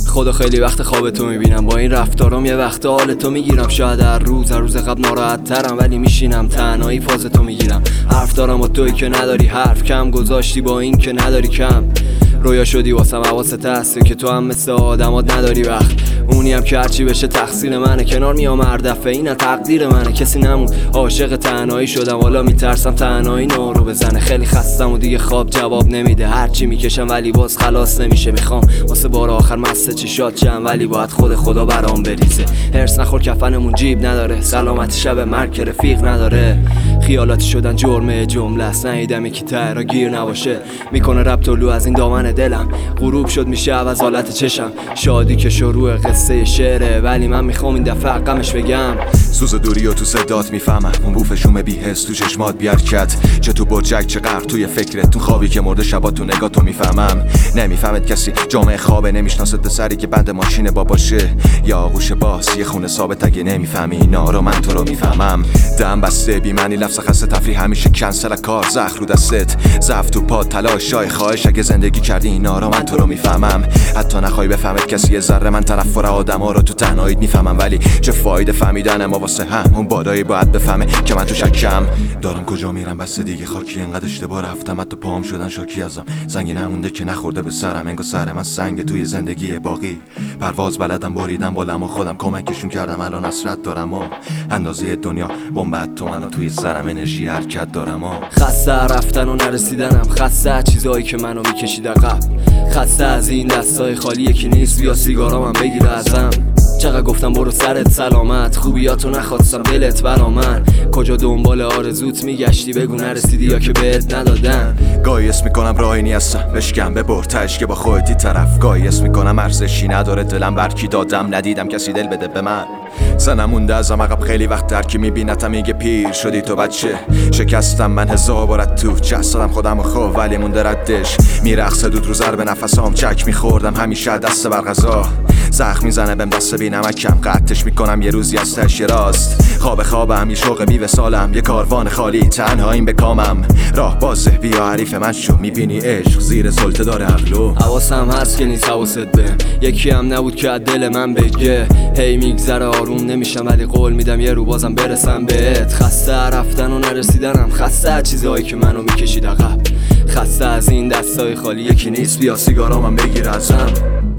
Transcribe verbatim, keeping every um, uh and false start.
خدا خیلی وقت خواب تو میبینم، با این رفتارام یه وقت حال تو میگیرم. شاید هر روز هر روز قبل ناراحت ترم، ولی میشینم تنهایی فاز تو میگیرم. حرف دارم با توی که نداری حرف، کم گذاشتی با این که نداری کم. رویا شدی واسم حواست هست که تو هم مثل آدمات نداری وقت. اونی هم که هرچی بشه تقصیر منه، کنار میام هر دفعه این تقدیر منه. کسی نمون عاشق تنهایی شدم، حالا میترسم تنهایی نارو بزنه. خیلی خستم و دیگه خواب جواب نمیده، هرچی میکشم ولی باز خلاص نمیشه. میخوام واسه بار آخر مست چشات شم، ولی باید خود خدا برام بریزه. هرس نخور کفنمون جیب نداره، سلامت شب مرگ که رفیق نداره. خیالاتی شدن جرمه جمله است، ندیدم یکی ته را گیر نباشه. میکنه رب طلوع از این دامن دلم، غروب شد میشه عوض حالت چشم. شادی که شروع قصه شعره، ولی من میخوام این دفعه غمش بگم. سوز دوری و تو صدات میفهمم، اون بو فشوم بی حس تو چشمات بی حرکت. چه تو برجک چه غرق توی فکرت، تو خوابی که مرده شبا تو نگاه تو میفهمم. نمیفهمت کسی جامعه خوابه، نمیشناست پسری که بند ماشین باباشه یا آغوش باز یه خونه ثابت. اگه نمیفهمی اینا رو من تو رو میفهمم. دم بسته بی معنی لفظ خسته تفریح همیشه کنسل کار. زخم رو دستت ضعف تو پا تلاش شای خواهش. اگه زندگی کردی اینا رو من تو رو میفهمم. حتی نخوای بفهمت کسی یه ذره من تنفر آدما رو تو تنهاییت میفهمم. ولی چه فایده فهمیدن ما واسه هم، اون بالایی باید بفهمه که من تو شکم دارم. کجا میرم بس دیگه خاکی، انقدر اشتباه رفتم حتی پاهم شدن شاکی ازم. زنگی نمونده که نخورده به سرم، انگار سر من سنگ توی زندگی باقی. پرواز بلدم بریدم بالم و خودم کمکشون کردم. الان حسرت دارم و اندازه دنیا بمب تو منو توی سرم انرژی حرکت دارم و خسته رفتن و نرسیدنم، خسته چیزایی که منو میکشید عقب. خسته از این دستای خالی یکی نیست بیا سیگارامم بگیره ازم. چقدر گفتم برو سرت سلامت، خوبیاتو نخواستم دلت برا من. کجا دنبال آرزوت میگشتی بگو نرسیدی یا که بهت ندادن. گاهی اسم میکنم راهی نیستم بشکم ببر تش که با خودتی طرف. گاهی اسم میکنم ارزشی نداره دلم برکی دادم، ندیدم کسی دل بده به من. زنم مونده ازم عقب خیلی وقت در که میبینتم میگه پیر شدی تو بچه. شکستم من هزار بارت تو جسدم خودم و خواه، ولی مونده ردش. میرقصه دود رو ضرب نفسام، چک میخوردم همیشه دست بر غذا. زخم میزنه بهم دست بی نمکم، قطعش میکنم یه روزی از تش راست. خواب خوابم یه شوق بی وصالم، یه کاروان خالی تنهاییم به کامم. راه بازه بیا حریف من شو، میبینی عشق زیر سلطه داره عقلو. حواسم هست که نیست حواست به یکی هم نبود که از دل من بگه. هی میگذره آروم نمیشم ولی قول میدم یه رو بازم برسم بهت. خسته رفتن و نرسیدنم، خسته چیزایی که منو میکشید عقب. خسته از این دستای خالی یکی نیست بیا سیگارامم بگیر ازم.